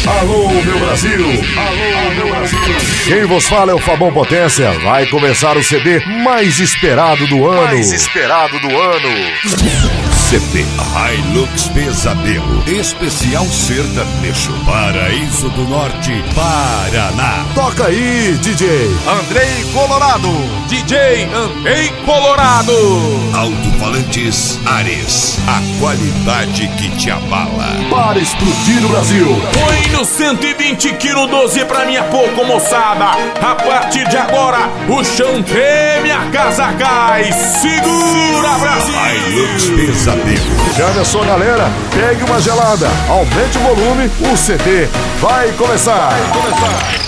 Alô, meu Brasil! Alô, meu Brasil! Quem vos fala é o Fabão Potência. Vai começar o CD mais esperado do ano. CD Hilux Pesadelo, especial sertanejo, Paraíso do Norte, Paraná. Toca aí, DJ Andrei Colorado. DJ Andrei Colorado. Alto-falantes Ares, a qualidade que te abala. para explodir o Brasil. Põe no 120 kg 12 pra minha pouco, moçada. A partir de agora, o chão treme, a casa cai. Segura, Brasil! Hilux Pesadelo. Já só, galera, pegue uma gelada, aumente o volume, o CD vai começar.